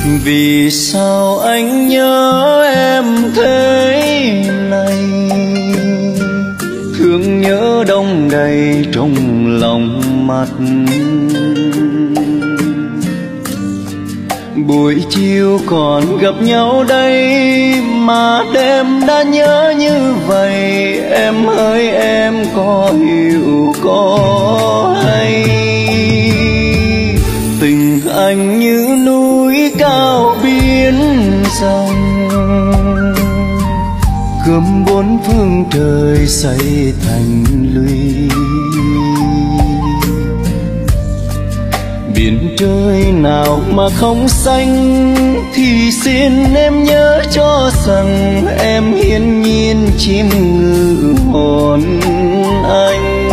Vì sao anh nhớ em thế này, thương nhớ đông đầy trong lòng mắt. Buổi chiều còn gặp nhau đây mà đêm đã nhớ như vậy. Em ơi em có hiểu có hay, tình anh như núi cao biển rộng, gồm bốn phương trời xây thành lũy. Biển trời nào mà không xanh thì xin em nhớ cho rằng em hiên nhiên chim ngự hồn anh.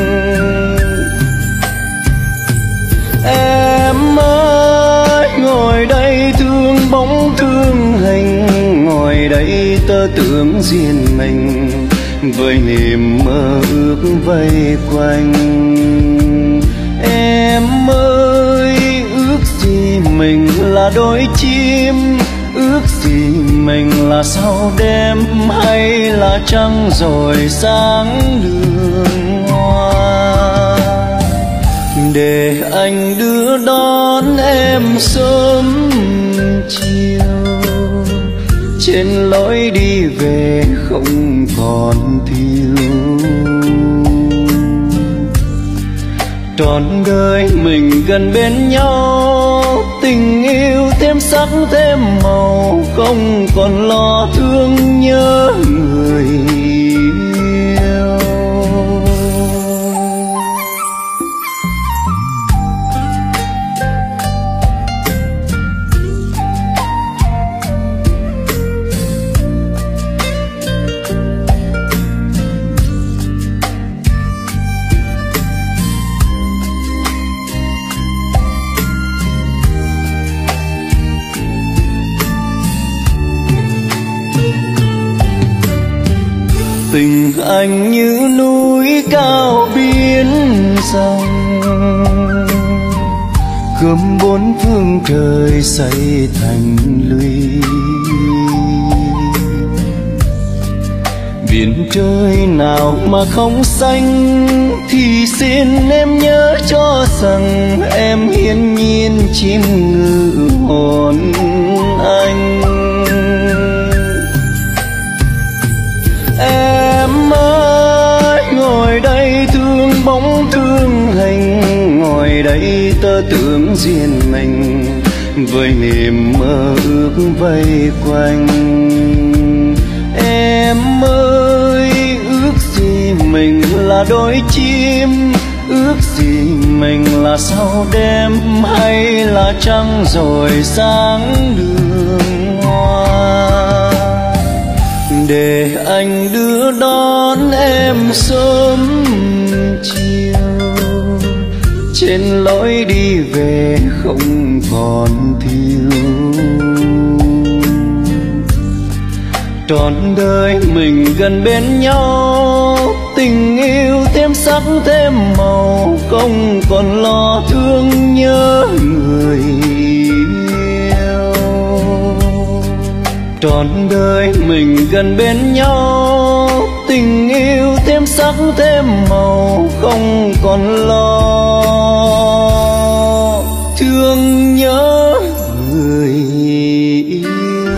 Em ơi ngồi đây thương bóng thương hình, ngồi đây tơ tưởng riêng mình với niềm mơ ước vây quanh. Em ơi ước gì mình là đôi chim, ước gì mình là sao đêm hay là trăng rồi sáng đường hoa, để anh đưa đón em sớm chiều trên lối đi về không còn thiếu. Trọn đời mình gần bên nhau, tình yêu thêm sắc thêm màu, không còn lo thương nhớ người yêu. Tình anh như núi cao biển rộng, gồm bốn phương trời xây thành lũy. Biển trời nào mà không xanh thì xin em nhớ cho rằng em hiên nhiên chim ngự hồn anh. Em ơi ngồi đây thương bóng thương hình, ngồi đây tơ tưởng riêng mình với niềm mơ ước vây quanh. Em ơi ước gì mình là đôi chim, ước gì mình là sao đêm hay là trăng rồi sáng đường hoa, để anh đưa đón em sớm chiều trên lối đi về không còn thiếu. Trọn đời mình gần bên nhau, tình yêu thêm sắc thêm màu, không còn lo thương nhớ người yêu. Trọn đời mình gần bên nhau, tình yêu thêm sắc thêm màu, không còn lo thương nhớ người yêu.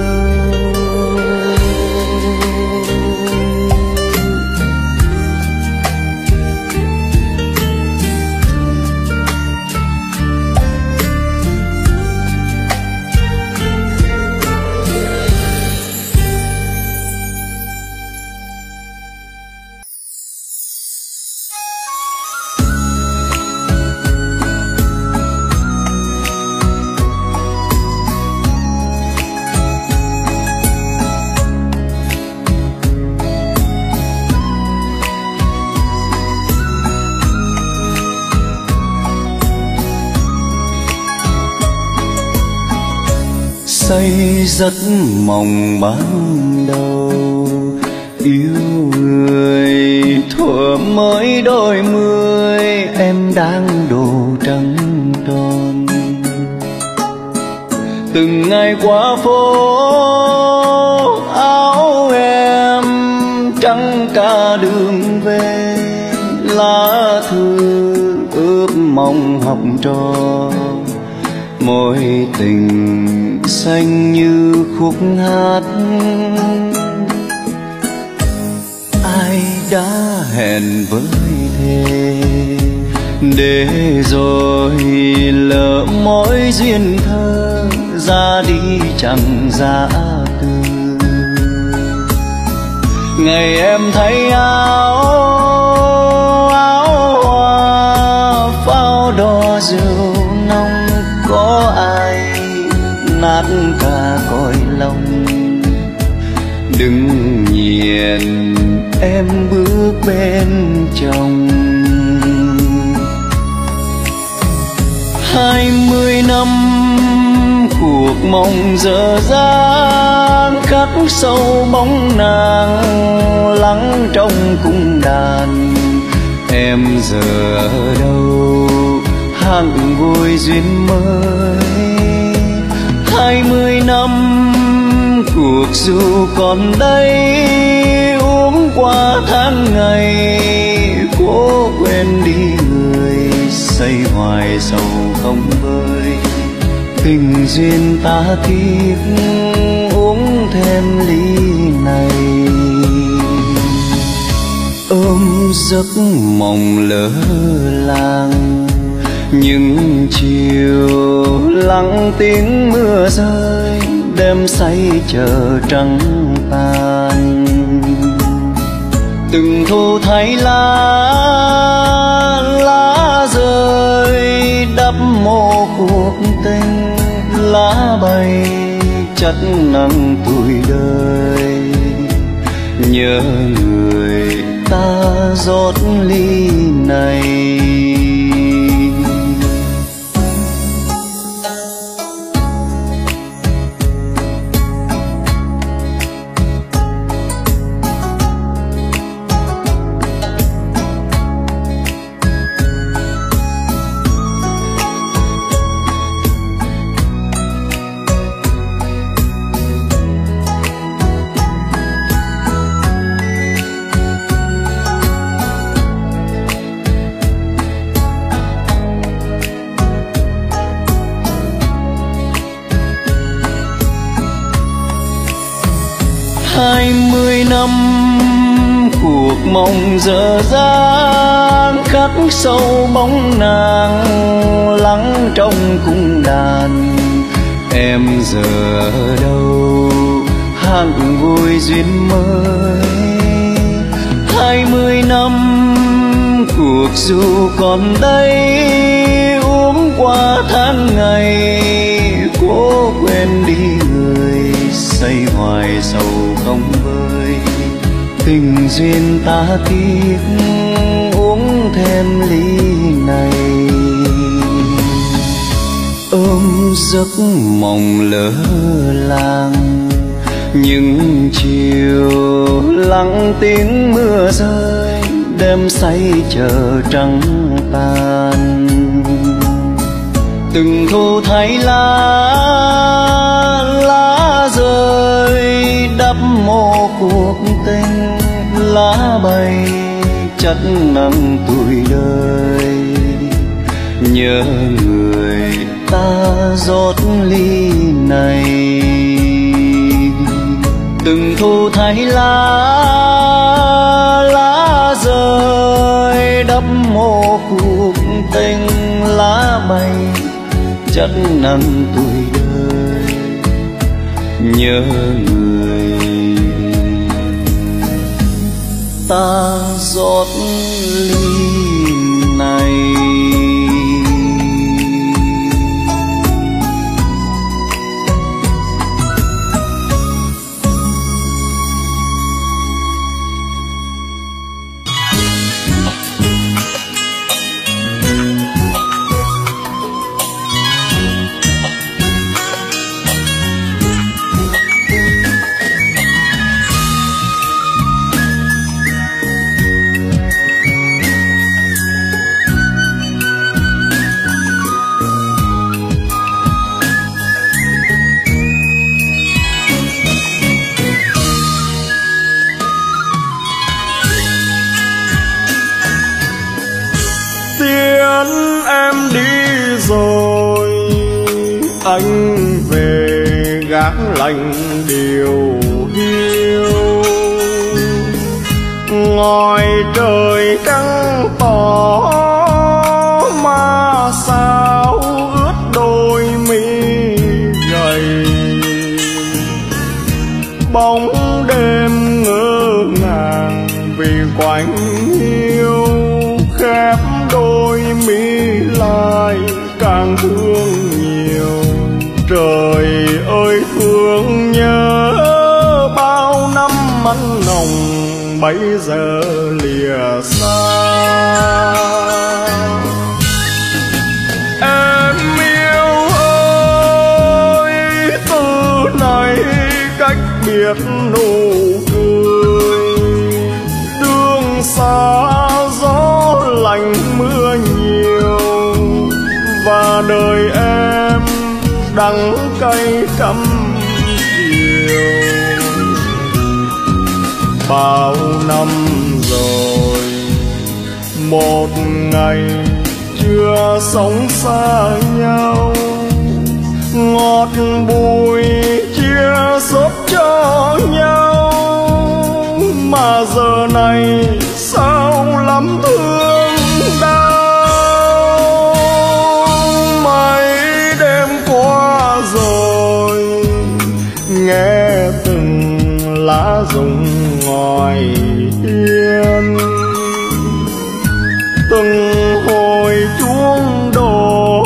Say giấc mộng ban đầu, yêu người thuở mới đôi mươi, em đang đồ trắng tròn. từng ngày qua phố áo em trắng cả đường về, lá thư ướp mong học trò, mối tình xanh như khúc hát. Ai đã hẹn với thề để rồi lỡ mối duyên thơ, ra đi chẳng giá từ. Ngày em thấy áo hoa pháo đỏ rượu nồng, có ai nát cả cõi lòng. Đừng nhìn em bước bên chồng. 20 năm cuộc mong dở dang, khắc sâu bóng nàng lắng trong cung đàn. Em giờ ở đâu hằng vui duyên mới. 20 năm cuộc dù còn đây, uống qua tháng ngày cố quên đi người, say hoài sầu không vơi. Tình duyên ta tiếc uống thêm ly này. Ôm giấc mộng lỡ làng, những chiều lặng tiếng mưa rơi, đêm say chờ trắng tàn. Từng thu thấy lá rơi đắp mô cuộc tình, lá bay chất nặng tuổi đời. Nhớ người ta rót ly này. Năm cuộc mong dở dang, khắc sâu bóng nàng lắng trong cung đàn. Em giờ ở đâu hằng vui duyên mới. 20 năm cuộc dù còn đây, uống qua tháng ngày cố quên đi người, say hoài sầu không vơi. Tình duyên ta tiếc uống thêm ly này. Ôm giấc mộng lỡ làng, những chiều lặng tiếng mưa rơi, đêm say chờ trắng tàn. Từng thu thấy lá rơi đắp mô cuộc tình, lá bay chất nặng tuổi đời. Nhớ người ta rót ly này. Từng thu thấy lá rơi đắp mô cuộc tình, lá bay chất nặng tuổi đời. Nhớ người ta rót ly này. anh về gác lạnh điều hiu. Ngoài trời trắng tỏ mà sao ướt đôi mi gầy. Bóng đêm ngỡ ngàng vì quạnh hiu, khép đôi mi lại càng thương nhiều. Trời ơi thương nhớ bao năm mặn nồng bây giờ lìa xa. Em yêu ơi từ này cách biệt nụ cười, đường xa gió lạnh mưa nhiều, và đời em đắng cay căm chiều. Bao năm rồi một ngày chưa sống xa nhau, ngọt bùi chia xót cho nhau, mà giờ này sao lắm thương đau. Mấy đêm qua rồi nghe từng lá rụng ngoài hiên, từng hồi chuông đổ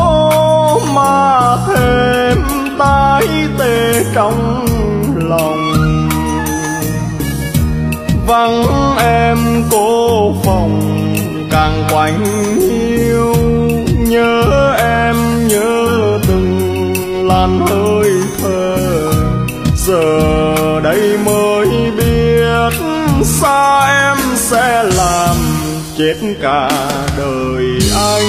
mà thêm tái tê trong lòng. Vắng em cô phòng càng quạnh hiu, nhớ em nhớ từng làn hơi thở. Giờ đây mới biết xa em sẽ làm chết cả đời anh.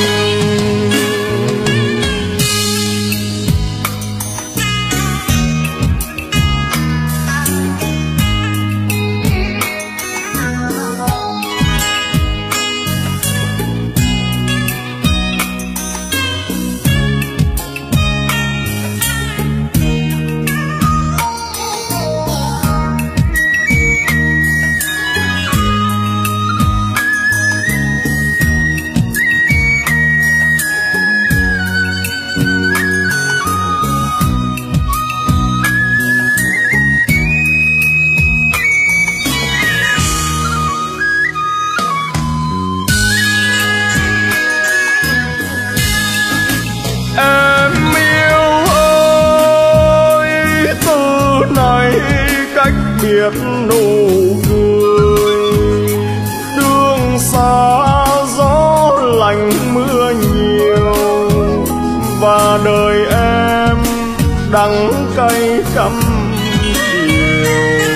Biệt nụ cười, đường xa gió lạnh mưa nhiều, và đời em đắng cay căm chiều.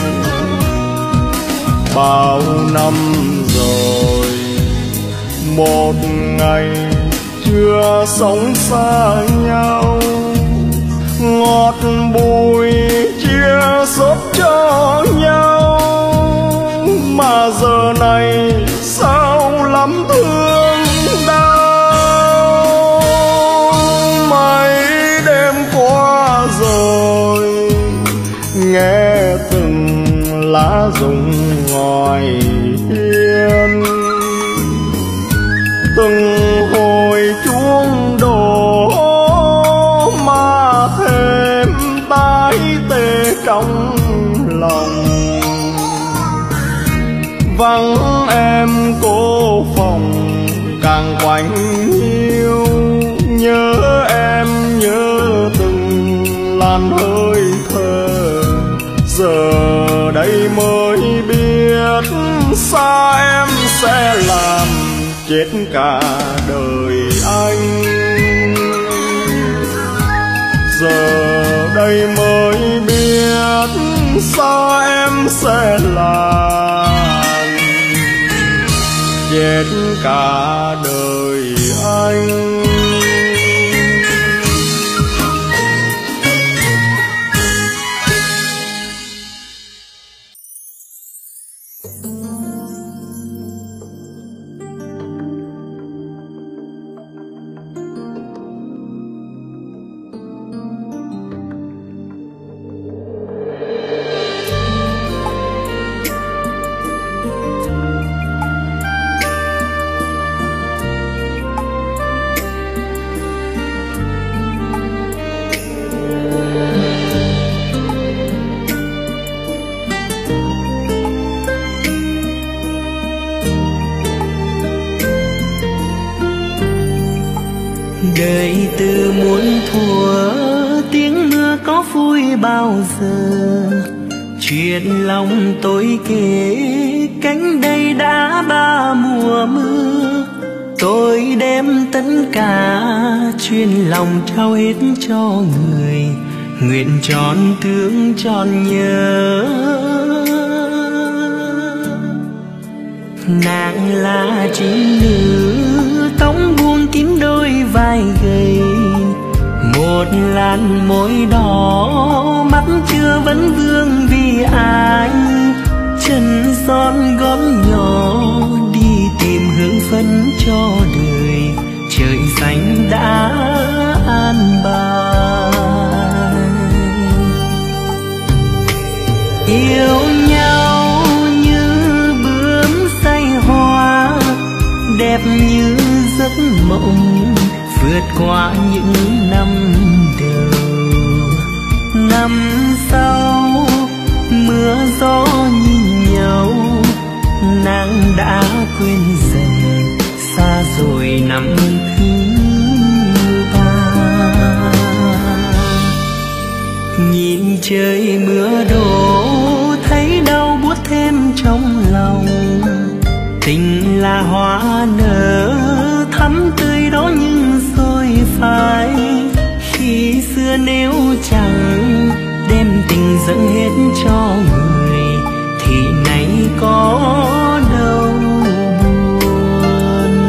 Bao năm rồi một ngày chưa sống xa nhau, ngọt bùi chia xót cho nhau, mà giờ này sao lắm thương đau. Mấy đêm qua rồi nghe từng lá rụng ngoài hiên, từng hồi chuông đổ mà thêm tái tê trong lòng. Vắng em cô phòng càng quạnh hiu, nhớ em nhớ từng làn hơi thở. Giờ đây mới biết xa em sẽ làm chết cả đời anh. Giờ đây mới biết xa em sẽ làm chết cả đời anh. từ muôn thuở, tiếng mưa có vui bao giờ. Chuyện lòng tôi kể cánh đây đã ba mùa mưa. Tôi đem tất cả chuyên lòng trao hết cho người, nguyện tròn thương tròn nhớ. Nàng là chính nữ tóc buông kín đôi vai gầy, một làn môi đỏ mắt chưa vấn vương vì ai. Chân son gót nhỏ đi tìm hương phấn cho đời, trời xanh đã an bài. Yêu nhau như bướm say hoa, đẹp như giấc mộng vượt qua những năm đầu. Năm sau mưa gió nhìn nhau, nàng đã quên dần xa rồi năm thứ ba. Nhìn trời mưa đổ thấy đau buốt thêm trong lòng. Tình là hoa nở thắm tươi đó nhưng rồi phai. Khi xưa nếu chẳng đem tình dâng hết cho người thì nay có đâu buồn.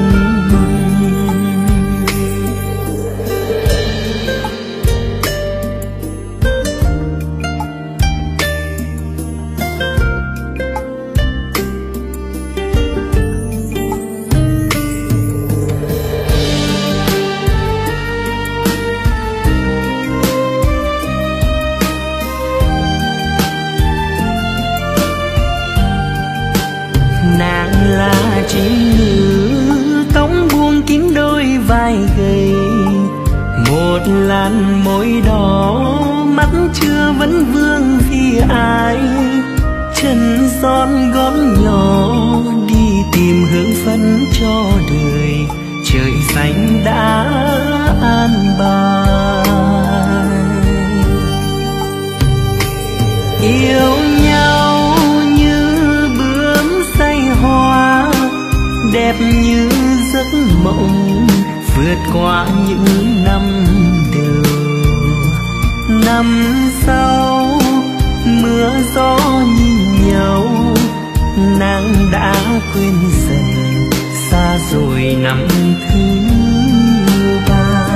Nàng là chính nữ tóc buông kín đôi vai gầy, một làn môi đỏ mắt chưa vấn vương vì ai. Chân son gót nhỏ đi tìm hương phấn cho đời, trời xanh đã an bài. Yêu nhau như bướm say hoa, đẹp như giấc mộng vượt qua những năm đầu. Năm sau mưa gió nhìn nhau, nàng đã quên dần xa rồi năm thứ ba.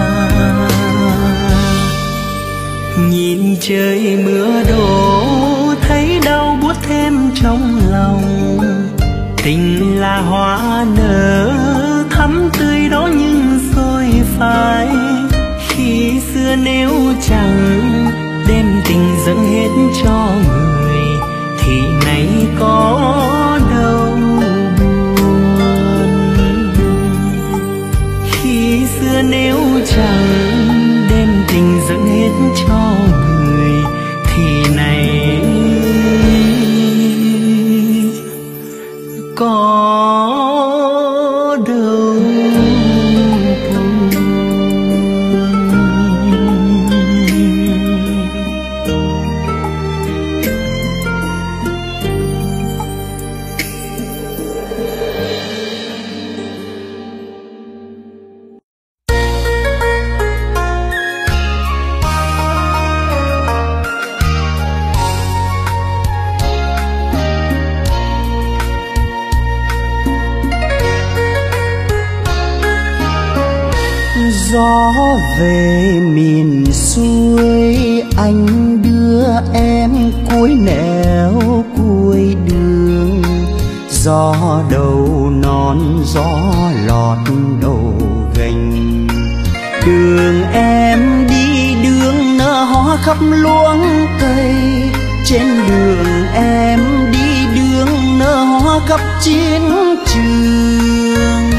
Nhìn trời mưa đổ thấy đau buốt thêm trong lòng. Tình là hoa nở thắm tươi đó nhưng rồi phai. Khi xưa nếu chẳng đem tình dâng hết cho người thì nay có đâu buồn. Khi xưa nếu chẳng đem tình dâng hết cho người thì nay có đâu buồn. Gió về miền xuôi, anh đưa em cuối nẻo cuối đường. Gió đầu non gió lọt đầu gành, đường em đi đường nở hoa khắp luống cây. Trên đường em đi đường nở hoa khắp chiến trường.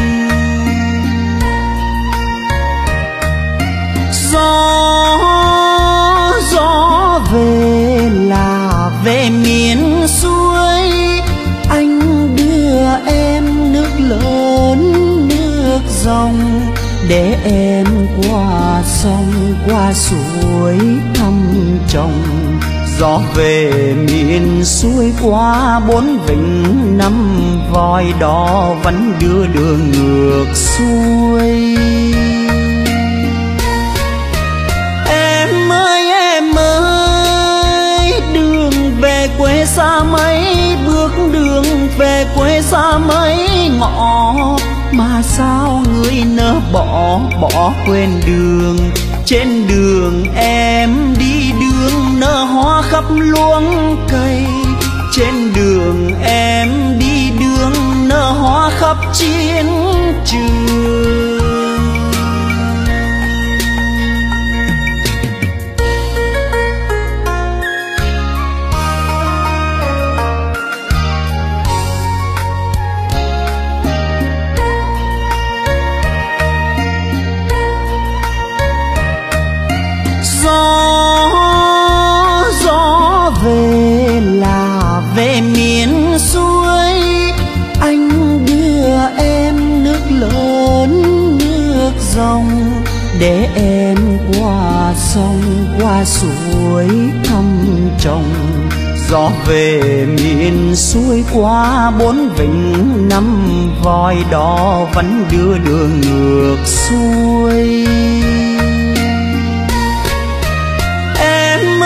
Gió về là về miền xuôi, anh đưa em nước lớn nước dòng để em qua sông qua suối thăm chồng, gió về miền xuôi qua bốn vịnh năm voi đó vẫn đưa đường ngược xuôi. Em ơi đường về quê xa mấy, bước đường về quê xa mấy ngõ, mà sao người nỡ bỏ quên đường. Trên đường em đi đường nở hoa khắp luống cây, trên đường em đi đường nở hoa khắp chiến trường. Gió về là về miền xuôi, anh đưa em nước lớn nước dòng, để em qua sông qua suối thăm chồng. Gió về miền xuôi qua bốn vịnh năm voi đó vẫn đưa đường ngược xuôi. Em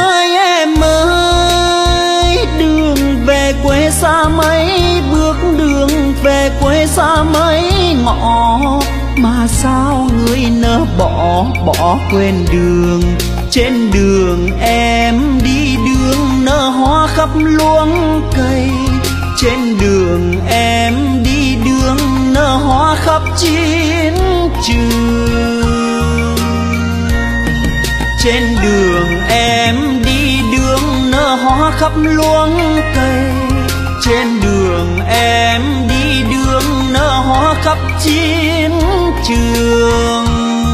ơi đường về quê xa mấy, bước đường về quê xa mấy ngõ, mà sao người nỡ bỏ quên đường. Trên đường em đi đường nở hoa khắp luống cây, trên đường em đi đường nở hoa khắp chiến trường. Trên đường em đi đường nở hoa khắp luống cây, trên đường em đi đường nở hoa khắp chiến trường.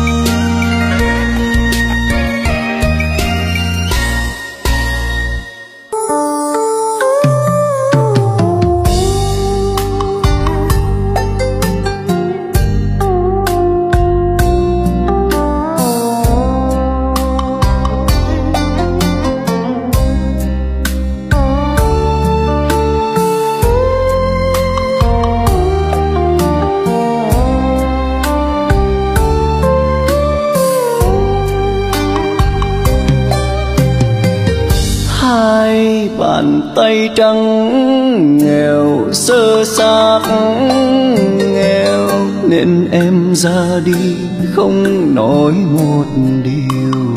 Hai bàn tay trắng nghèo sơ xác nghèo, nên em ra đi không nói một điều.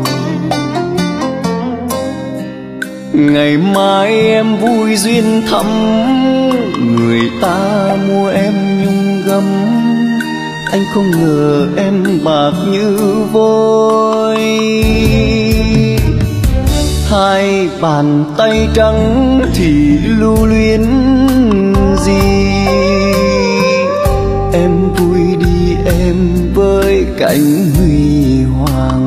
Ngày mai em vui duyên thăm, người ta mua em nhung gấm, anh không ngờ em bạc như vôi. Hai bàn tay trắng thì lưu luyến gì, em vui đi em với cảnh huy hoàng.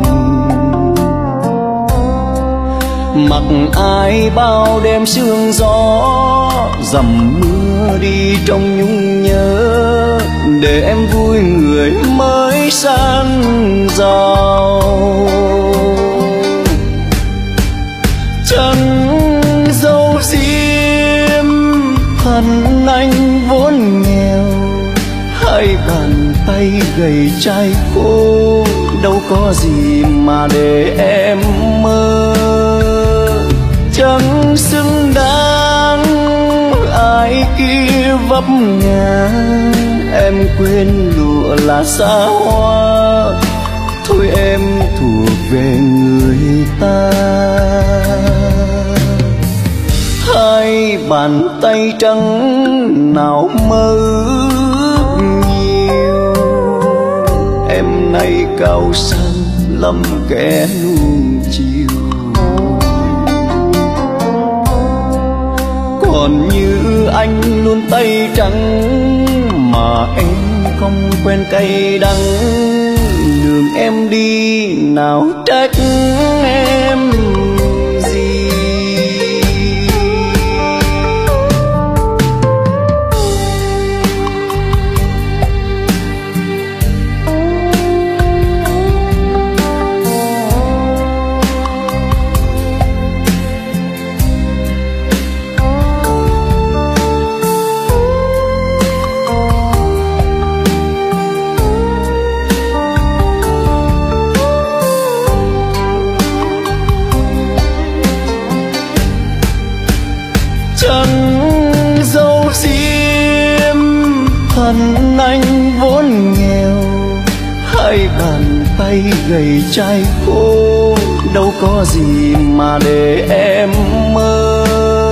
Mặc ai bao đêm sương gió, dầm mưa đi trong nhung nhớ, để em vui người mới sang giàu. Chẳng dâu diêm thân anh vốn nghèo, hai bàn tay gầy chai khô, đâu có gì mà để em mơ. Chẳng xứng đáng ai kia vấp ngã, em quên lụa là xa hoa, thôi em thuộc về người ta. Hai bàn tay trắng nào mơ ước nhiều, em nay cao sang lắm kẻ nuông chiều. Còn như anh luôn tay trắng, mà em không quen cay đắng. Đường em đi nào trách em gì. anh vốn nghèo, hai bàn tay gầy chai khô, đâu có gì mà để em mơ.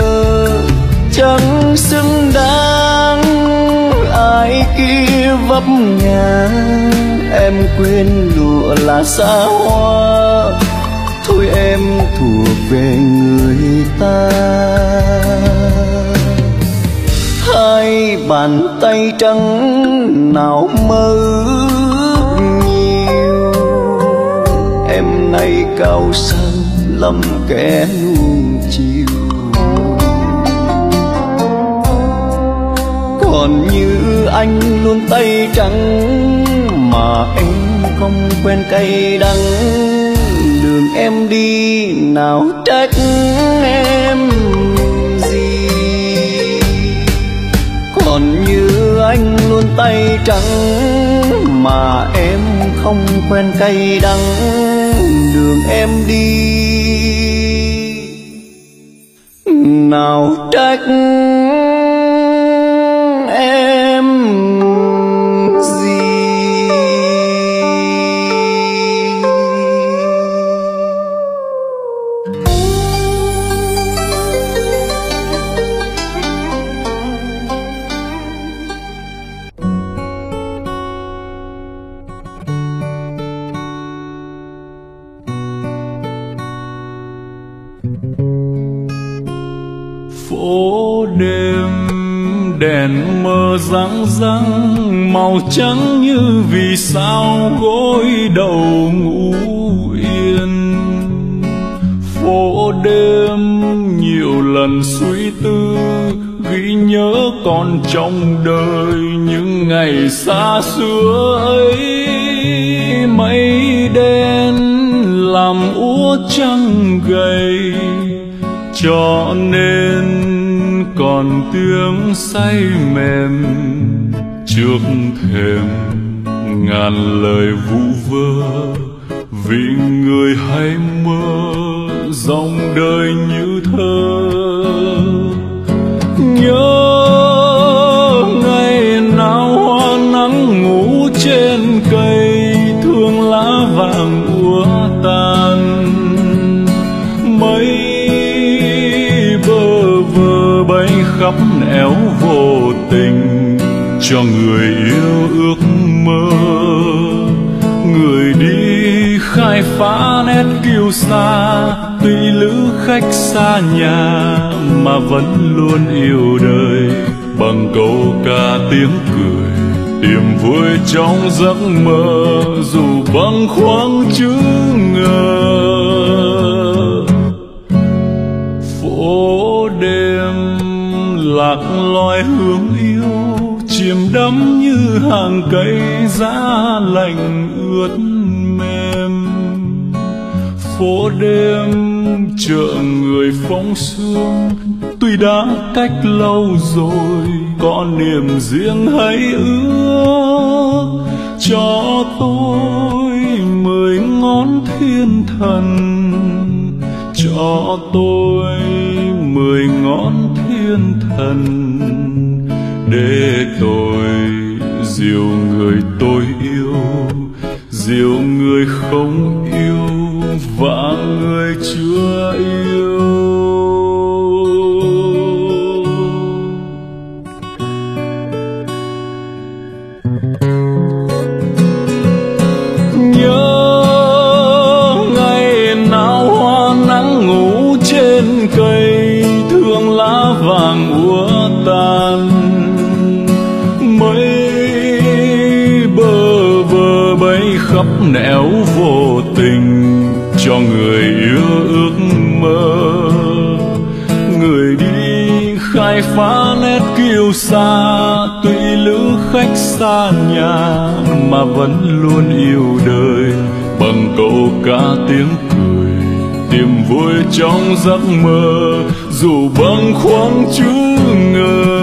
Chẳng xứng đáng ai kia vấp ngã, em quên lụa là xa hoa, thôi em thuộc về người ta. Hai bàn tay trắng nào mơ ước nhiều, em nay cao sang lắm kẻ nuông chiều. Còn như anh luôn tay trắng mà em không quen cay đắng, đường em đi nào trách em gì. Còn như anh luôn tay trắng mà em không quen cay đắng, đường em đi nào trách em gì. Phố đêm đèn mờ răng răng, màu trắng như vì sao gối đầu ngủ yên. Phố đêm nhiều lần suy tư, ghi nhớ còn trong đời những ngày xa xưa ấy. Mây đen làm úa trăng gầy, cho nên còn tiếng say mềm trước thềm ngàn lời vu vơ. Vì người hay mơ dòng đời như thơ, nhớ ngày nào hoa nắng ngủ trên cây, thương lá vàng úa tàn. Mây bơ vơ bay khắp nẻo vô tình, cho người yêu ước mơ. Người đi khai phá nét kiêu sa, tuy lữ khách xa nhà mà vẫn luôn yêu đời. Bằng câu ca tiếng cười tìm vui trong giấc mơ, dù bâng khuâng chữ ngờ. Phố đêm lạc loài hương yêu, chìm đắm như hàng cây giá lạnh ướt mềm. Phố đêm chợ người phóng sương, tuy đã cách lâu rồi có niềm riêng hãy ước cho tôi 10 ngón thiên thần, cho tôi 10 ngón thiên thần, để tôi dìu người tôi yêu, dìu người không yêu và người chưa yêu. Nhớ ngày nào hoa nắng ngủ trên cây, thương lá vàng úa tàn. Mây bơ vơ bay khắp nẻo vô tình, cho người yêu ước mơ. Người đi khai phá nét kiêu sa, tuy lữ khách xa nhà mà vẫn luôn yêu đời. Bằng câu ca tiếng cười tìm vui trong giấc mơ, dù bâng khuâng chữ ngờ.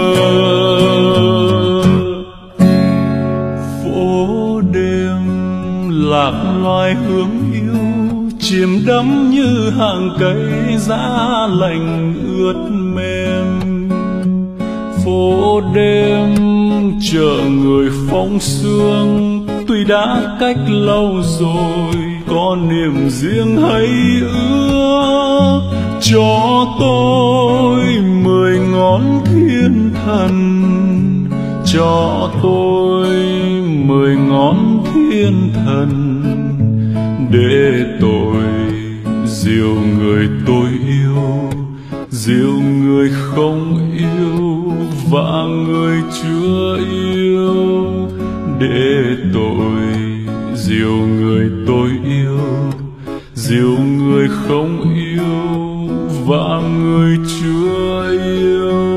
Phố đêm lạc loài hương yêu, chìm đắm như hàng cây giá lạnh ướt mềm. phố đêm chợ người phong sương, tuy đã cách lâu rồi có niềm riêng hay ước cho tôi 10 ngón thiên thần, cho tôi 10 ngón thiên thần, để tôi dìu người tôi yêu, dìu người không yêu và người chưa yêu, để tôi dìu người tôi yêu, dìu người không yêu và người chưa yêu.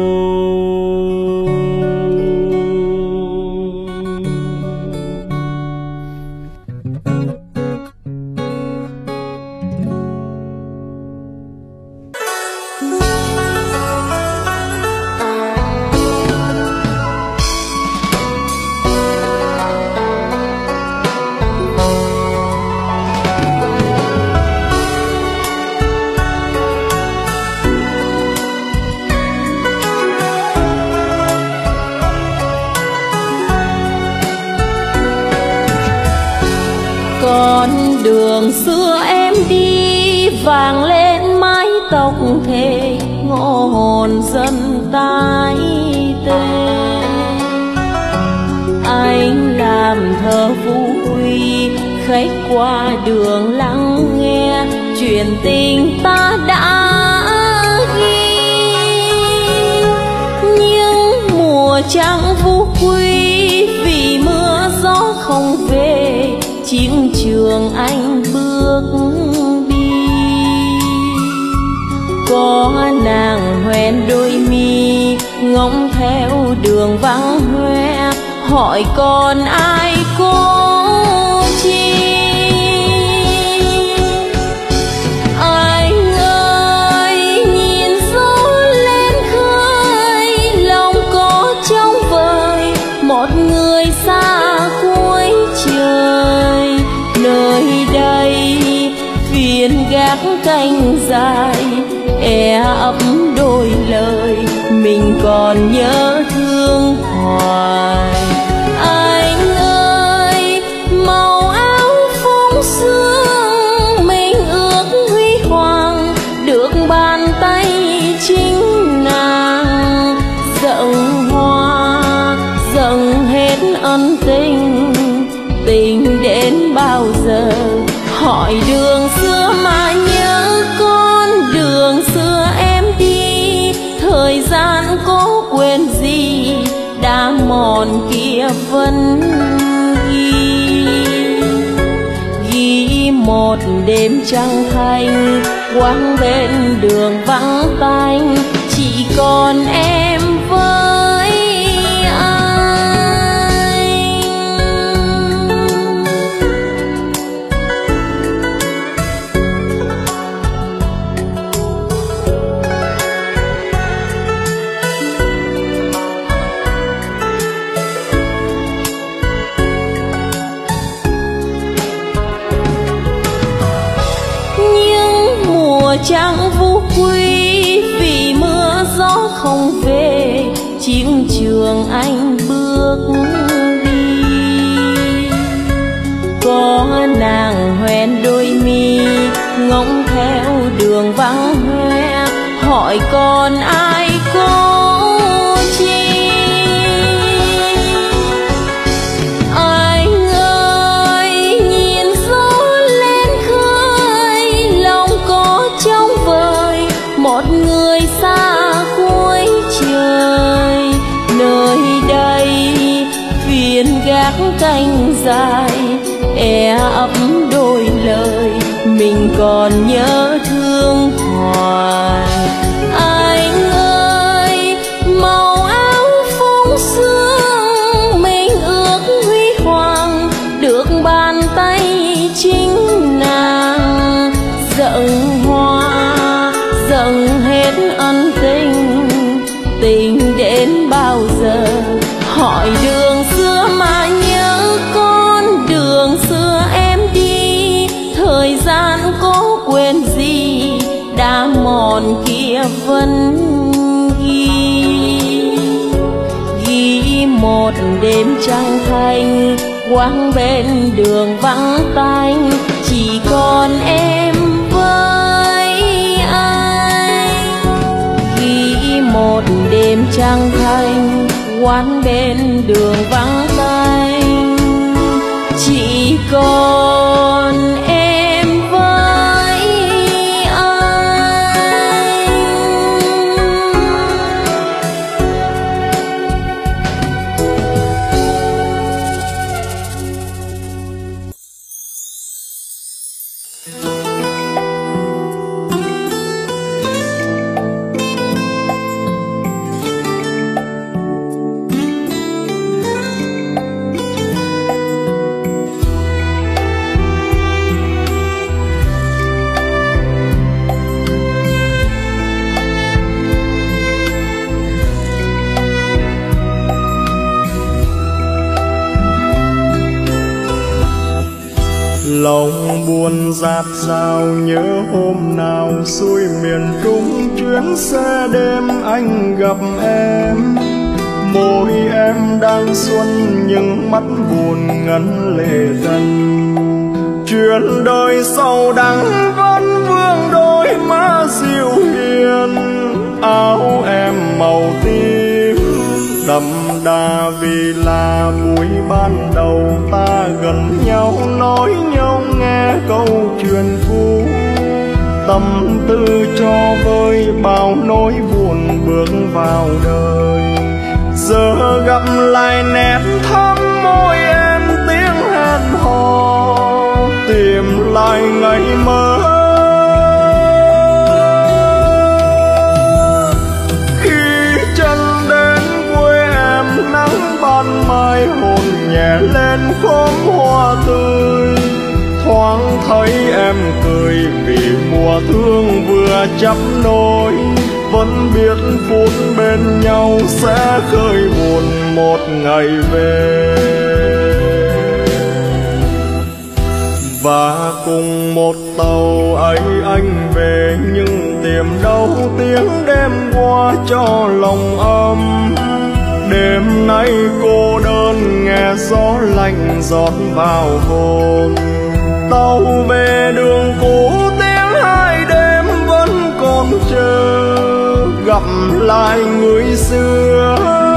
Con đường xưa em đi vàng lên mái tóc thề, ngõ hồn dân tái tê. Anh làm thơ vui khách qua đường lắng nghe chuyện tình ta đã ghi. Nhưng mùa trăng vũ quy vì mưa gió không về, chiến trường anh bước đi. Có nàng hoen đôi mi ngóng theo đường vắng hoe, hỏi con ai có chi. Anh ơi nhìn gió lên khơi, lòng có trong vời một người xa cuối trời. Nơi đây phiên gác canh dài, e ấp đôi lời mình còn nhớ thương hoài. Anh ơi màu áo phong sương mình ước huy hoàng, được bàn tay chính nàng dâng hoa dâng hết ân tình. Tình đến bao giờ hỏi đường xưa mà nhớ con, đường xưa em đi thời gian có quên gì, đã mòn kia vẫn ghi một đêm trăng thanh quang bên đường vắng tanh, chỉ còn em với trăng vũ quy vì mưa gió không về, chiến trường anh bước đi. Có nàng hoen đôi mi ngóng theo đường vắng hoe, hỏi con ai có chi. Anh ơi nhìn gió lên khơi, lòng có trong vời một người xa cuối trời. Nơi đây phiên gác canh dài, e ấp đôi lời mình còn nhớ thương hoài. Anh ơi màu áo phong sương mình ước huy hoàng, được bàn tay chính nàng dâng hoa dâng hết ân tình. Tình đến bao giờ hỏi đường xưa mà nhớ con, đường xưa em đi thời gian có quên gì, đã mòn kia vẫn ghi. đêm trăng thanh, quán bên đường vắng tanh, chỉ còn em với anh. Ghi một đêm trăng thanh, quán bên đường vắng tanh, chỉ còn em với anh. Lòng buồn dạt dào nhớ hôm nào xuôi miền Trung chuyến xe đêm anh gặp em. Môi em đang xuân nhưng mắt buồn ngấn lệ dần. Chuyện đời sầu đắng vẫn vương đôi má dịu hiền, áo em màu tím đậm đà vì là buổi ban đầu ta gần nhau, nói nhau nghe câu chuyện cũ. Tâm tư cho vơi bao nỗi buồn bước vào đời, giờ gặp lại nét thắm môi em tiếng hẹn hò, tìm lại ngày mơ. Ban mai hồn nhẹ lên khóm hoa tươi, thoáng thấy em cười vì mùa thương vừa chắp nối. Vẫn biết phút bên nhau sẽ khơi buồn một ngày về, và cùng một tàu ấy anh về, nhưng tìm đâu tiếng đêm qua cho lòng ấm. Đêm nay cô đơn nghe gió lạnh rót vào hồn, tàu về đường cũ tiếng hai đêm vẫn còn chờ gặp lại người xưa.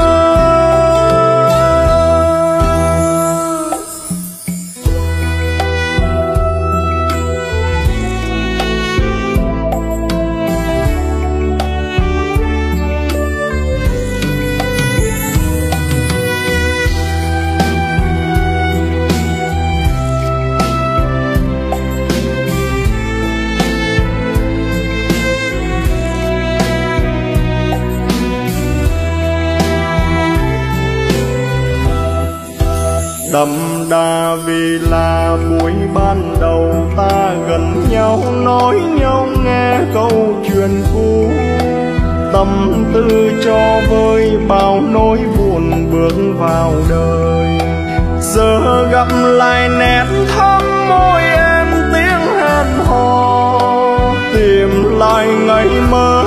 Đậm đà vì là buổi ban đầu ta gần nhau, nói nhau nghe câu chuyện cũ. Tâm tư cho vơi bao nỗi buồn bước vào đời, giờ gặp lại nét thắm môi em tiếng hẹn hò, tìm lại ngày mơ.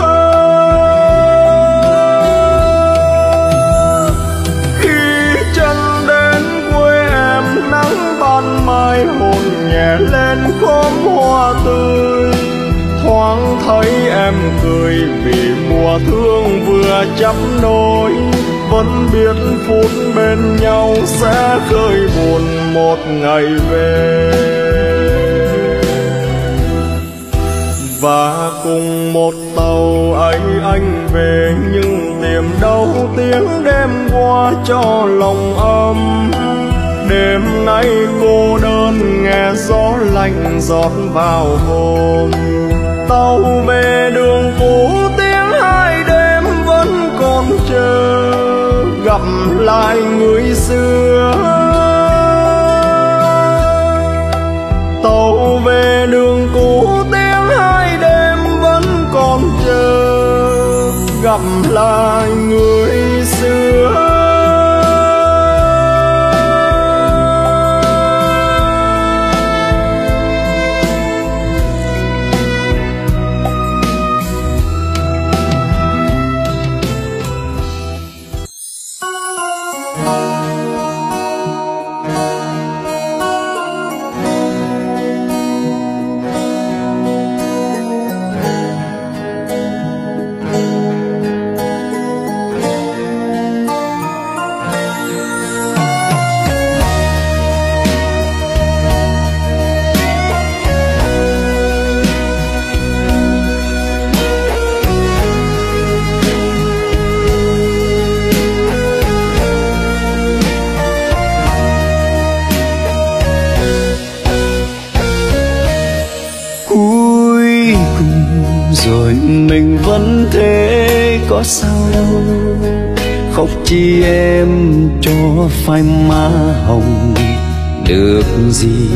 Ban mai hồn nhẹ lên khóm hoa tươi, thoáng thấy em cười vì mùa thương vừa chắp nối. Vẫn biết phút bên nhau sẽ khơi buồn một ngày về, và cùng một tàu ấy anh về, nhưng tìm đâu tiếng đêm qua cho lòng ấm. Đêm nay cô đơn nghe gió lạnh rót vào hồn, tàu về đường cũ tiếng hai đêm vẫn còn chờ gặp lại người xưa. Tàu về đường cũ tiếng hai đêm vẫn còn chờ gặp lại người xưa. rồi mình vẫn thế, có sao đâu. Khóc chi em cho phai má hồng được gì.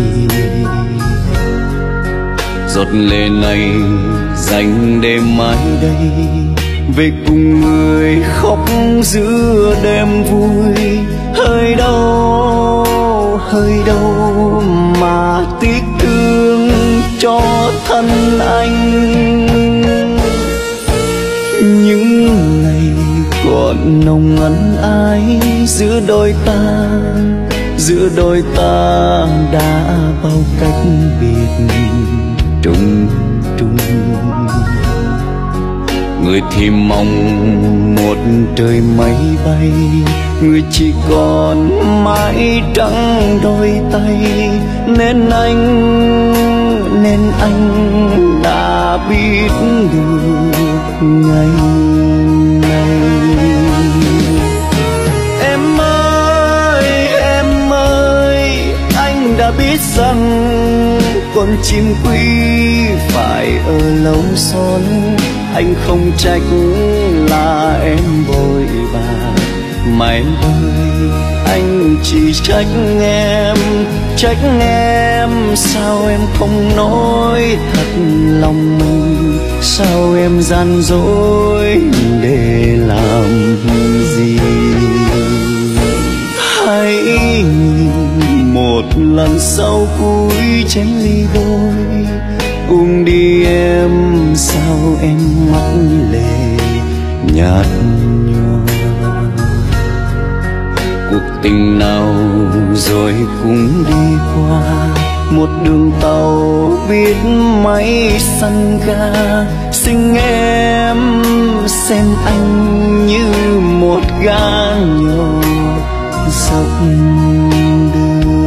Giọt lệ này dành đêm mai đây, về cùng người khóc giữa đêm vui. Hơi đâu mà tiếc thương cho thân anh. Những ngày còn nồng ân ái giữa đôi ta đã bao cách biệt trùng trùng. Người thì mong một trời mây bay, người chỉ còn mãi trắng đôi tay. Nên anh đã biết được ngày này. Em ơi, anh đã biết rằng con chim quý phải ở lâu son. Anh không trách là em vội vàng mà em ơi, anh chỉ trách em sao em không nói thật lòng mình. Sao em gian dối để làm gì. Hãy nhìn một lần sau cuối chén ly đôi, uống đi em sao em mắt lệ nhạt nhòa. Cuộc tình nào rồi cũng đi qua, một đường tàu biết mấy sân ga. Xin em xem anh như một gã nhỏ dọc đường.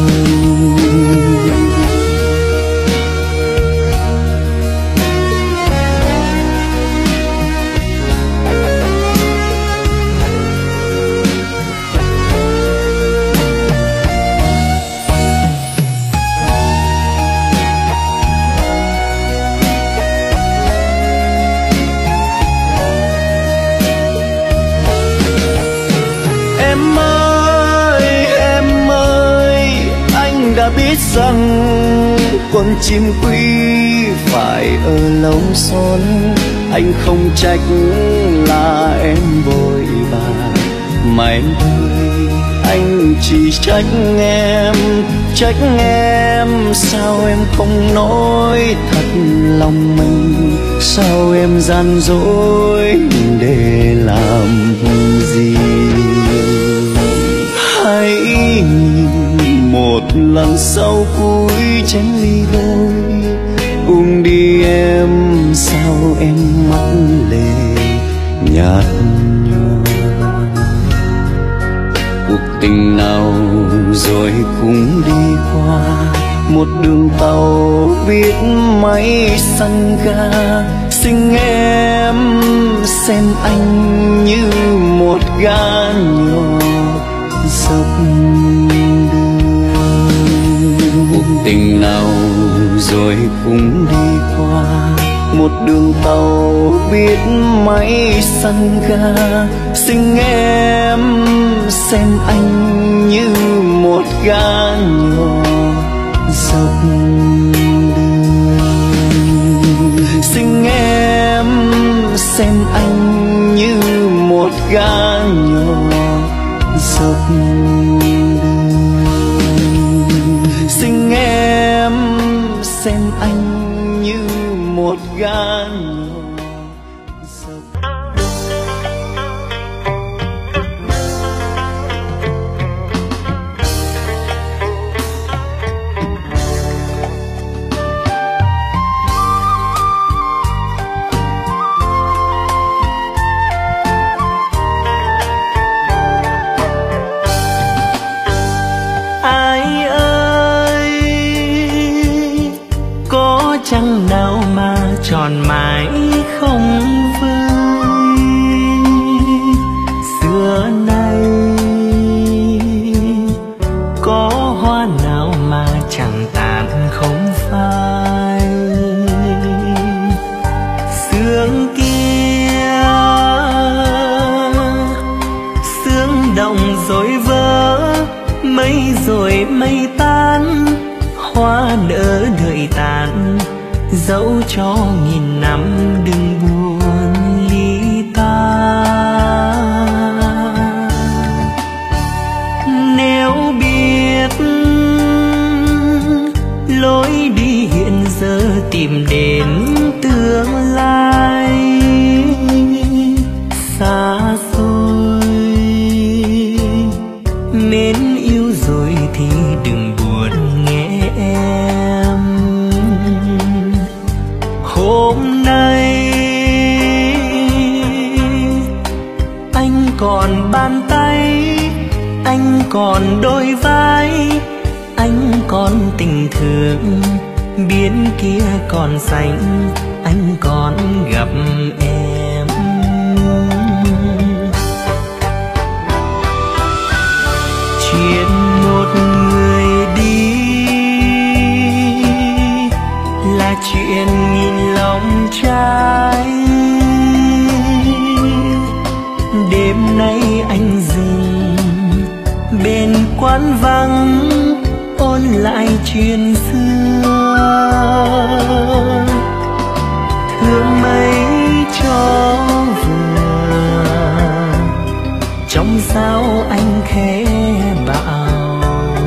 Biết rằng con chim quý phải ở lâu son. Anh không trách là em vội vàng mà em ơi, anh chỉ trách em sao em không nói thật lòng mình. Sao em gian dối để làm gì. Hãy nhìn một lần sau cuối chén ly đôi, uống đi em sao em mắt lệ nhạt nhòa. Cuộc tình nào rồi cũng đi qua, một đường tàu biết mấy sân ga. Xin em xem anh như một gã nhỏ dọc đường. Cuộc tình nào rồi cũng đi qua, một đường tàu biết mấy sân ga. Xin em xem anh như một gã nhỏ dọc đường. Xin em xem anh như một gã nhỏ dọc đường. Xin em xem anh như một gã nhỏ dọc. Ai ơi, có chăng nào mà tròn mãi không vơi. Xưa nay có hoa nào mà chẳng tàn không phai. dẫu cho nghìn năm đừng buồn ly ta. Nếu biết lối đi hiện giờ tìm đến tương lai xa xôi, mến yêu rồi thì đừng buồn nghe em. Hôm nay anh còn bàn tay, anh còn đôi vai, anh còn tình thương, biển kia còn xanh, anh còn gặp em. Chuyện một người đi là chuyện nghìn lòng trai. Đêm nay anh dừng bên quán vắng ôn lại chuyện xưa. Thương mấy cho vừa trong sao anh khẽ bảo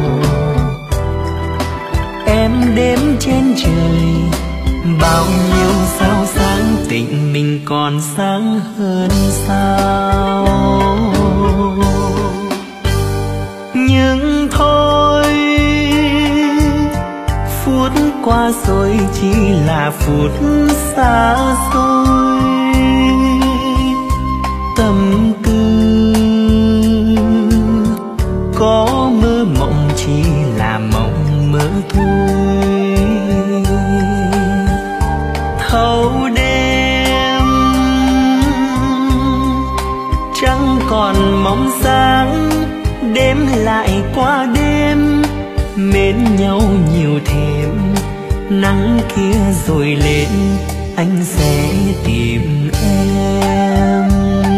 em đếm trên trời bao nhiêu sao sáng, tình mình còn sáng hơn sao. Nhưng thôi phút qua rồi chỉ là phút xa xôi. Tâm tư có mơ mộng chỉ là mộng mơ thôi. Thâu đêm trăng còn mong sáng, đêm lại qua đêm mến nhau nhiều thêm. Nắng kia rồi lên anh sẽ tìm em.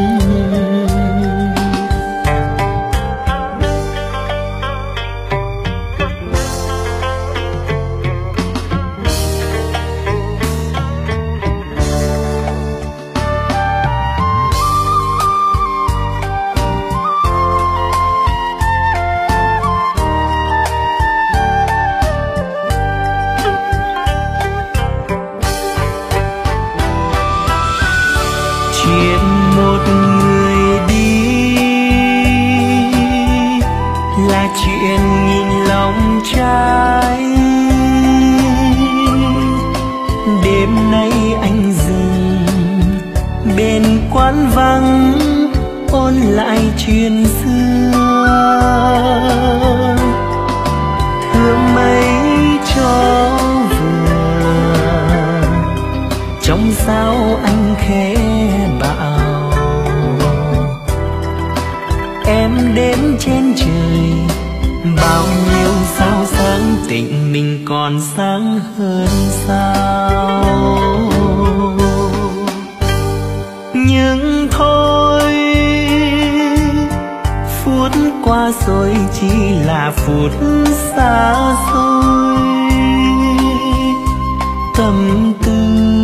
Chuyện một người đi là chuyện nghìn lòng trai. Đêm nay anh dừng bên quán vắng ôn lại chuyện xưa. Thương mấy cho vừa trong sao anh khẽ bảo em đếm trên trời bao nhiêu sao sáng, tình mình còn sáng hơn sao. Nhưng thôi phút qua rồi chỉ là phút xa xôi. Tâm tư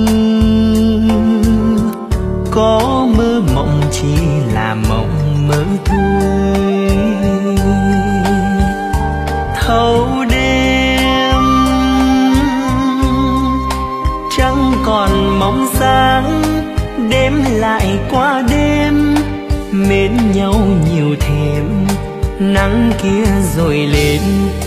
có mơ mộng chỉ là mộng mơ thôi. Thâu đêm trăng còn mong sáng, đêm lại qua đêm mến nhau nhiều thêm. Nắng kia rồi lên